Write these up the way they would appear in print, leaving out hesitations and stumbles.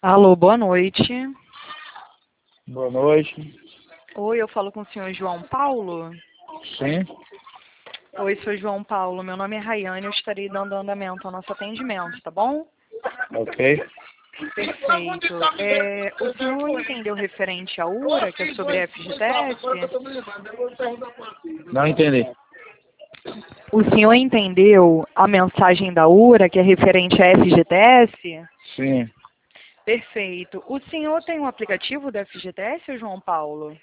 Alô, boa noite. Boa noite. Oi, eu falo com o senhor João Paulo? Sim. Oi, senhor João Paulo, meu nome é Rayane, eu estarei dando andamento ao nosso atendimento, tá bom? Ok. Perfeito. O senhor entendeu referente à URA, que é sobre a FGTS? Não entendi. O senhor entendeu a mensagem da URA, que é referente à FGTS? Sim. Perfeito. O senhor tem um aplicativo da FGTS, João Paulo?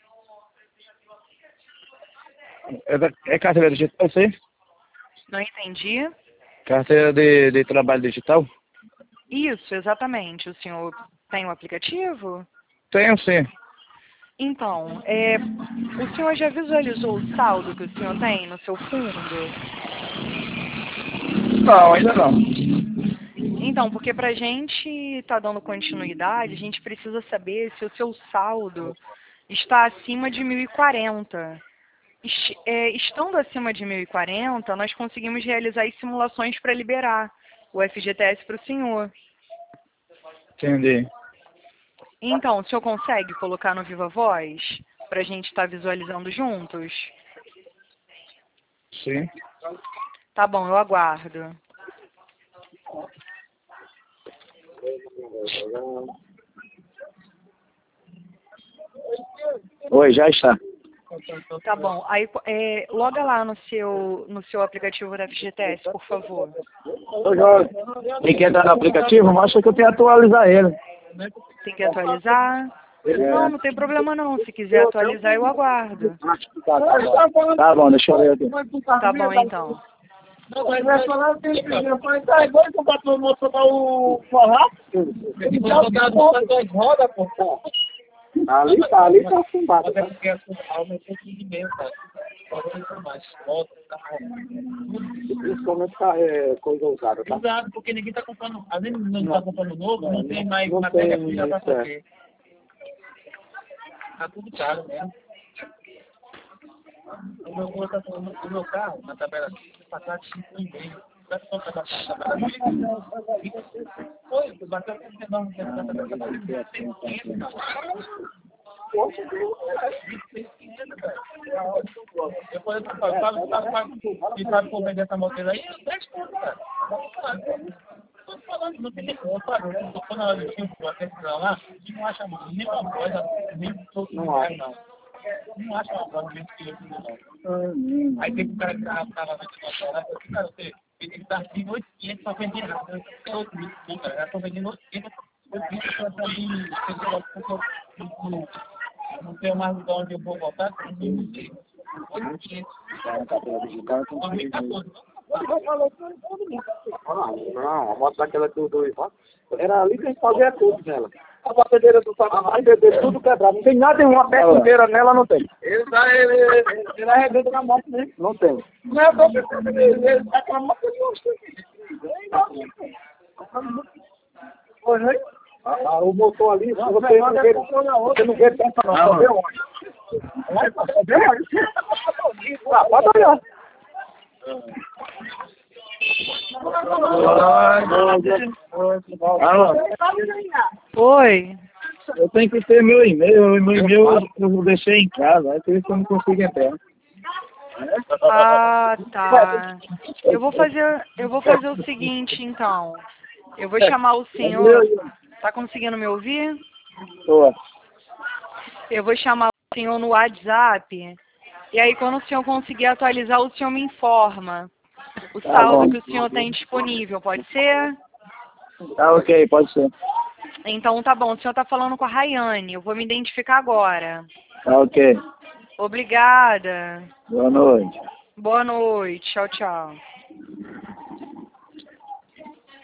É carteira digital, sim? Não entendi. Carteira de trabalho digital? Isso, exatamente. O senhor tem um aplicativo? Tenho, sim. Então, o senhor já visualizou o saldo que o senhor tem no seu fundo? Não, ainda não. Então, porque para a gente estar dando continuidade, a gente precisa saber se o seu saldo está acima de 1.040. Estando acima de 1.040, nós conseguimos realizar as simulações para liberar o FGTS para o senhor. Entendi. Então, o senhor consegue colocar no Viva Voz para a gente estar visualizando juntos? Sim. Tá bom, eu aguardo. Oi, já está. Tá bom. Aí, loga lá no seu aplicativo da FGTS, por favor. Ô, Jorge. E quer entrar no aplicativo? Mostra que eu tenho que atualizar ele. Tem que atualizar? Não, não tem problema não. Se quiser atualizar, eu aguardo. Tá bom, deixa eu ver aqui. Tá bom, então. Não, mas vai falar que tá igual que o patrão mostrou para o forró. Ele tá duas rodas, pô. Ali tá afundado. Até porque aumentou tudo de mesmo, cara. Principalmente coisa usada, tá? Usado, porque ninguém tá comprando, às vezes não tá comprando novo, não tem mais matéria-prima pra fazer. Tá tudo caro mesmo. O meu carro, na tabela, passar de 5,5. Sabe quanto tá na tabela? Foi, bateu 39 na tabela, depois eu sabe como vender essa moto aí? 10 pontos, cara. Tô falando, não tem nem como, sabe? Eu tô na hora do tempo, até chegar lá, e não acha nenhuma coisa, nem todo mundo, não. Não acha uma coisa mesmo que eu fiz, não. Aí tem um cara que tava vendendo uma coisa lá, eu falei, cara, você tem que estar de 800 pra vender rápido. É 8 mil, cara, já tô vendendo 800 pra mim, não tenho mais lugar onde eu vou voltar, não sei. 800. Não, a moto daquela do Ivan, era ali que a gente fazia tudo nela. A batedeira do Satanás, tudo quebrado. Não tem nada, uma peça inteira nela, não tem. Ele arrebenta na moto mesmo. Não tem. Não é só ele tá com a moto de hoje. Hoje, o motor ali, você não vê peça não, só vê onde. Pode olhar. Oi. Eu tenho que ter meu e-mail eu deixei em casa, é por isso que eu não consigo entrar. Ah, tá. Eu vou fazer o seguinte, então. Eu vou chamar o senhor. Tá conseguindo me ouvir? Tô. Eu vou chamar o senhor no WhatsApp. E aí, quando o senhor conseguir atualizar, o senhor me informa o saldo que o senhor tem disponível, pode ser? Tá ok, pode ser. Então tá bom, o senhor tá falando com a Rayane, eu vou me identificar agora. Tá ok. Obrigada. Boa noite. Boa noite, tchau, tchau.